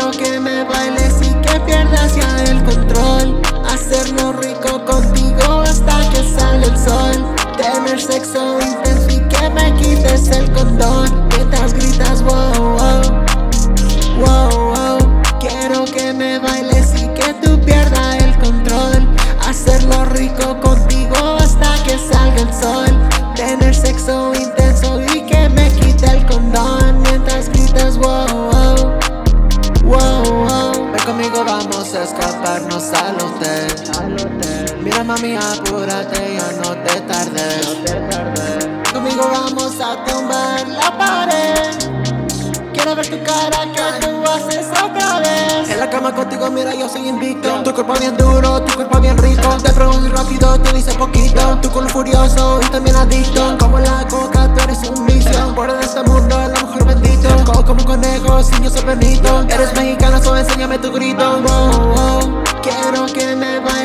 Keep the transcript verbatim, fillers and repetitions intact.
Quiero que me bailes y que pierdas ya el control. Hacerlo rico contigo hasta que salga el sol. Tener sexo intenso y que me quites el condón. Mientras gritas wow, wow, wow, wow. Quiero que me bailes y que tú pierdas el control. Hacerlo rico contigo hasta que salga el sol. Tener sexo intenso y que me quite el condón. Mientras gritas wow, wow, wow, wow. Ven conmigo, vamos a escaparnos al hotel. Mira mami, apúrate, ya no te tardes. Conmigo vamos a tumbar la pared. Quiero ver tu cara que tú haces otra vez. En la cama contigo, mira, yo soy invicto. Tu cuerpo bien duro, tu cuerpo bien rico. Te pruebo muy rápido, tú dices poquito. Tu culo furioso y también adicto. Como la coca, tú eres un vicio. Por de este mundo, el mejor bendito. Cojo como un conejo, sin yo soy Benito. Eres mexicana, so enséñame tu grito. Wow, wow. Quiero que me vayas